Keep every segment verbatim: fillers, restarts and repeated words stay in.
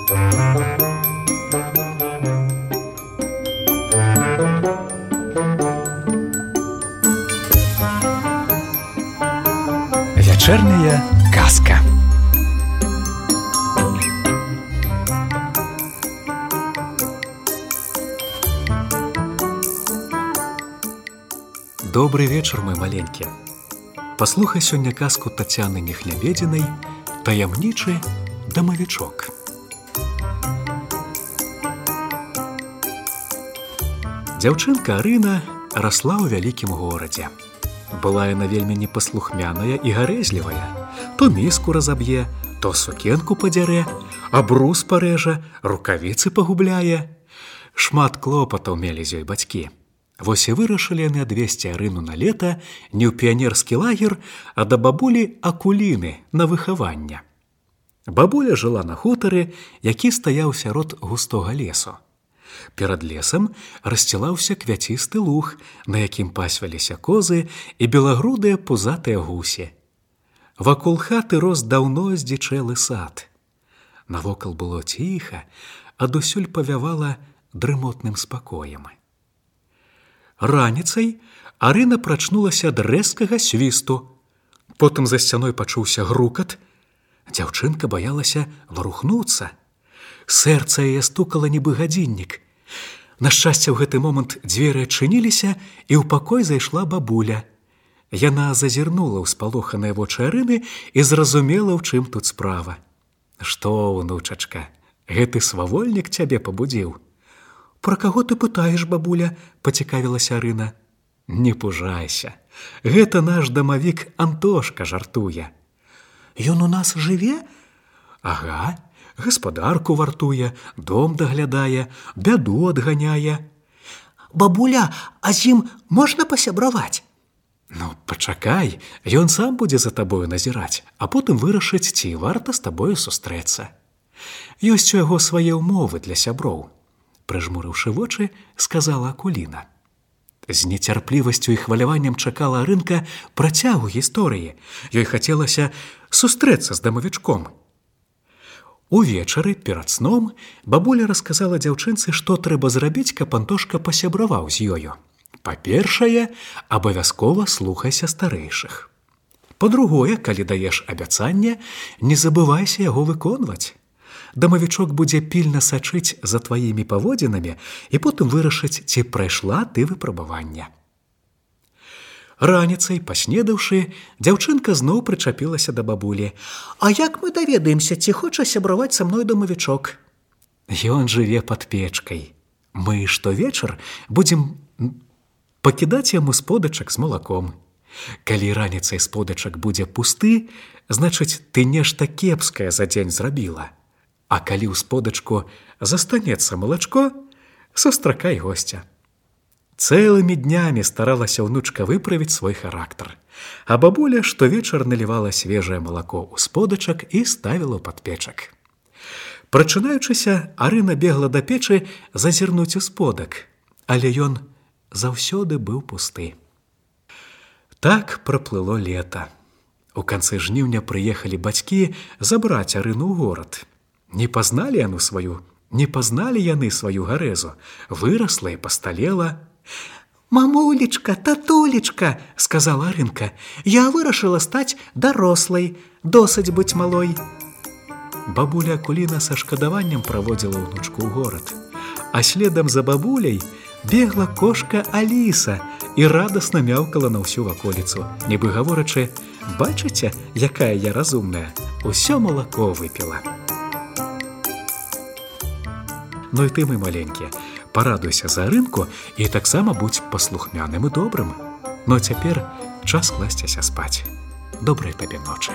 Вячэрняя казка. Добрый вечар, мой маленькі. Паслухай сёння казку Тацяны Нехлябедзінай «Таямнічы дамавічок». Дзяўчынка Арына расла ў вялікім горадзе. Была яна вельмі непаслухмяная і гарэзлівая. То міску разаб'е, то сукенку падзярэ, абрус парэжа, рукавіцы пагубляе. Шмат клопатаў мелі з ёй бацькі. Вось і вырашылі яны адвесці Арыну на лета не ў піянерскі лагер, а да бабулі Акуліны на выхаванне. Бабуля жыла на хутары, які стаяў сярод густога лесу. Перад лесам рассцілаўся квяцісты луг, на якім пасвіліся козы і белагрудыя пузатыя гусі. Вакол хаты рос даўно здзічэлы сад. Навокал было ціха, адусюль павявала дрымотным спакоем. Раніцай Арына прачнулася ад рэзкага свісту. Потым за сцяной пачуўся грукат. Дзяўчынка баялася варухнуцца. Сэрца яе стукала нібы гадзіннік. На шчасце, ў гэты момант дзверы адчыніліся, і ў пакой зайшла бабуля. Яна зазірнула ў спалоханыя вочы Арыны і зразумела, ў чым тут справа. «Што, унучачка, гэты свавольнік цябе пабудзіў?» «Пра каго ты пытаеш, бабуля?» – пацікавілася Арына. «Не пужайся. Гэта наш дамавік Антошка жартуе». «Ён у нас жыве?» «Ага. Гаспадарку вартуе, дом даглядае, бяду адганяе». «Бабуля, а з ім можна пасябраваць?» «Ну, пачакай, ён сам будзе за табою назіраць, а потым вырашыць, ці варта з табою сустрэцца. Ёсць у яго свае ўмовы для сяброў», – прыжмурыўшы вочы, сказала Акуліна. З нецярплівасцю і хваляваннем чакала Арынка працягу гісторыі. Ёй хацелася сустрэцца з дамавічком. Увечары, перад сном, бабуля расказала дзяўчынцы, што трэба зрабіць, каб Антошка пасябраваў з ёю. Па-першае, абавязкова слухайся старэйшых. Па-другое, калі даеш абяцанне, не забывайся яго выконваць. Дамавічок будзе пільна сачыць за тваімі паводзінамі і потым вырашыць, ці прайшла ты выпрабаванне. Раніцай, паснедаўшы, дзяўчынка зноў прычапілася да бабулі. «А як мы даведаемся, ці хоча сябраваць са мной дамавічок?» «Ён жыве пад печкай. Мы штовечар будзем пакідаць яму сподачак з малаком. Калі раніцай сподачак будзе пусты, значыць, ты нешта кепскае за дзень зрабіла. А калі ў сподачку застанецца малачко, сустракай госця». Цэлымі днямі старалася ўнучка выправіць свой характар, а бабуля штовечар налівала свежае малако ў сподачак і ставіла ў падпечак. Прачынаючыся, Арына бегла да печы зазірнуць у сподак, але ён заўсёды быў пусты. Так праплыло лета. У канцы жніўня прыехалі бацькі забраць Арыну ў горад. Не пазналі яны сваю, не пазналі яны сваю гарэзу, вырасла і пасталела. «Мамулечка, татулечка», – сказала Арынка, – «я вырашыла стаць дарослай, досыць быць малой». Бабуля Акуліна са шкадаваннем праводзіла ўнучку ў горад, а следам за бабуляй бегла кошка Аліса і радасна мяўкала на ўсю ваколіцу, нібы гаворачы: «Бачыце, якая я разумная, усё малако выпіла». Ну і ты, мой маленькі, парадуйся за Арынку і таксама будзь паслухмяным і добрым. Ну а цяпер час класціся спаць. Добрай табе ночы.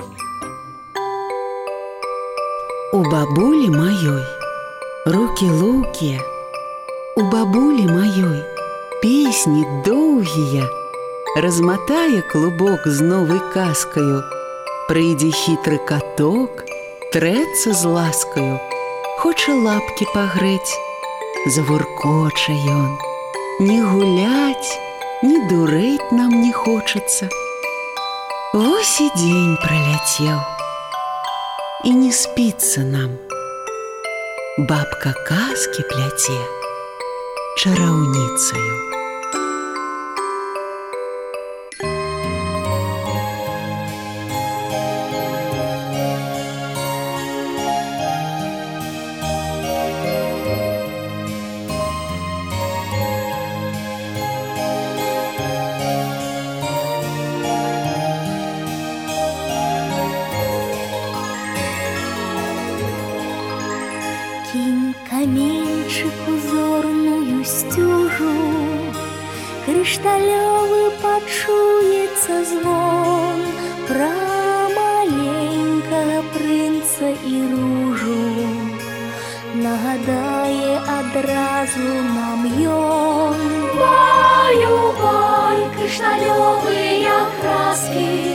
У бабулі маёй рукі лоўкія, у бабулі маёй песні доўгія. Разматае клубок з новай казкаю, прыйдзе хітры каток, трэцца з ласкаю, хоча лапкі пагрэць. Завуркоча ён. Не гуляць, не дурэць нам не хочацца. Вось і дзень праляцеў, і не спіцца нам. бабка казкі пляце чараўніцаю. Кинь каменьчик узорную стюжу, крышталёвы пачуецца звон пра маленькага прынца і ружу. Нагадае адразу нам ён. Баю-бай, крышталёвыя краски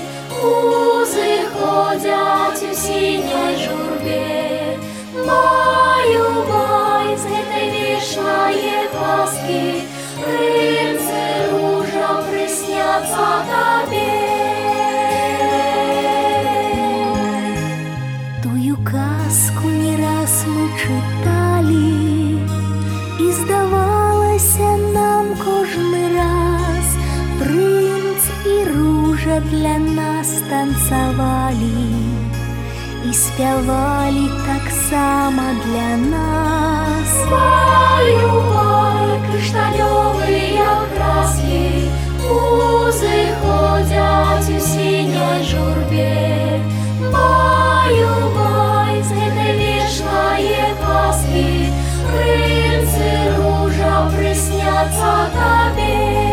узыходзяць у сіняй журбе. Баю-бай, з гэтай вечнае казкі прынцы ружа прысняцца табе. Тую казку не раз мы чыталі, і здавалася нам кожны раз прынц і ружа для нас танцавалі і спявалі таксама для нас. Баю-бай, крышталёвыя краски узыходзяць у сіняй журбе. Баю-бай, з гэтай вечнае казкі прынцы ружа прысняцца табе.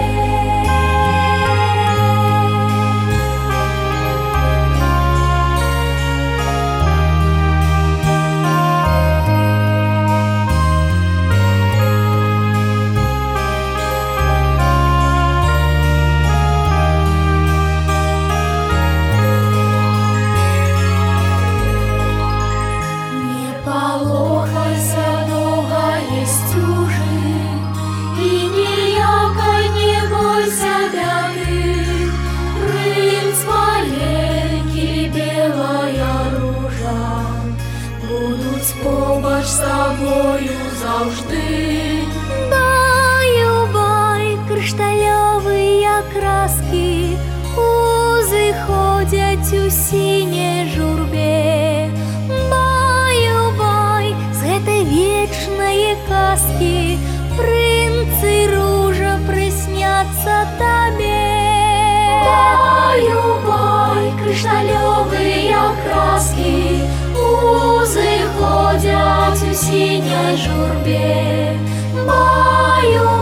Побач з тобою завжди. Баю-бай, крышталёвыя краски узыходзяць у сіняй журбе. Баю-бай, з гэтай вечнае казкі прынцы ружа прысняцца табе. Баю-бай, крышталёвыя краски узыходзяць у сіняй журбе. Баю